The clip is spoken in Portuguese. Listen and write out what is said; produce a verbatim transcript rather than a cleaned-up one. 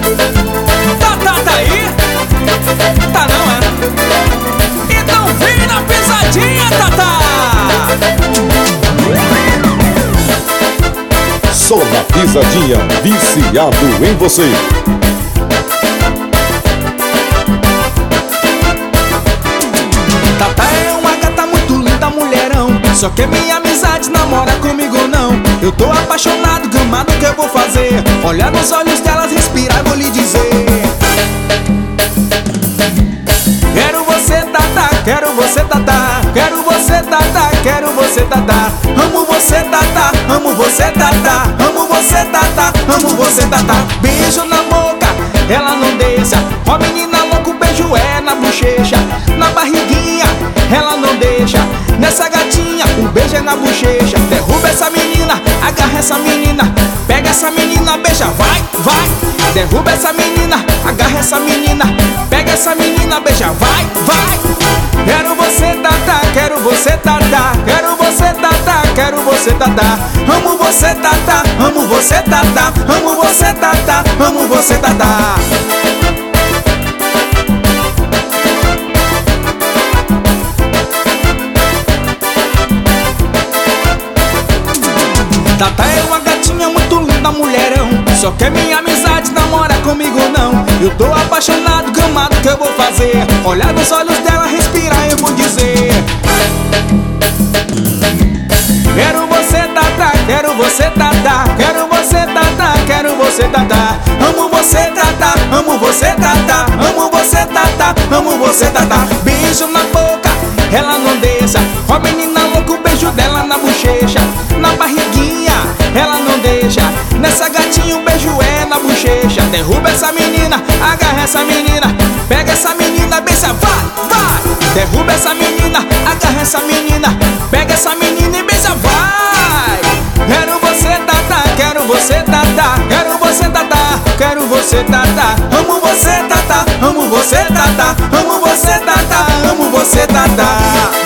Tá, tá, tá aí? Tá não, é? Então vem na pisadinha, Tatá! Só na pisadinha, viciado em você. Tatá é uma gata muito linda, mulherão. Só que minha amizade namora comigo não. Eu tô apaixonado, gamado, o que eu vou fazer? Olhar nos olhos delas, respirar e vou lhe dizer: quero você, Tatá, quero você, Tatá. Quero você, Tatá, quero você, Tatá. Amo você, Tatá, amo você, Tatá. Amo você, Tatá, amo você, Tatá. Beijo na boca, ela não deixa. Ó menina louca, o beijo é na bochecha. Na barriguinha, ela não deixa. Nessa gatinha, o beijo é na bochecha. Derruba essa menina, agarra essa menina. Pega essa menina, beija, vai, vai. Derruba essa menina, agarra essa menina. Pega essa menina, beija, vai, vai. Quero você, Tatá, quero você, Tatá. Quero você, Tatá, quero você, Tatá. Amo você, Tatá, amo você, Tatá. Amo você, Tatá, amo você, Tatá. Tatá é uma gatinha muito linda, mulherão. Só que minha amizade namora comigo não. Eu tô apaixonado, gamado, o que eu vou fazer? Olhar nos olhos dela, respirar, eu vou dizer: quero você, Tatá, quero você, Tatá. Quero você, Tatá, quero você, Tatá. Amo você, Tatá, amo você, Tatá. Amo você, Tatá, amo você, Tatá. Beijo na boca, ela não deixa. Ó menina louca, o beijo dela na bochecha. Na barriguinha, ela não deixa. Nessa gatinha, o beijo é na bochecha. Derruba essa menina, agarra essa menina. Pega essa menina, beija, vai, vai. Derruba essa menina, agarra essa menina. Pega essa menina e beija, vai. Quero você, Tatá, quero você, Tatá. Quero você, Tatá, quero você, Tatá. Amo você, Tatá, amo você, Tatá. Amo você, Tatá, amo você, Tatá.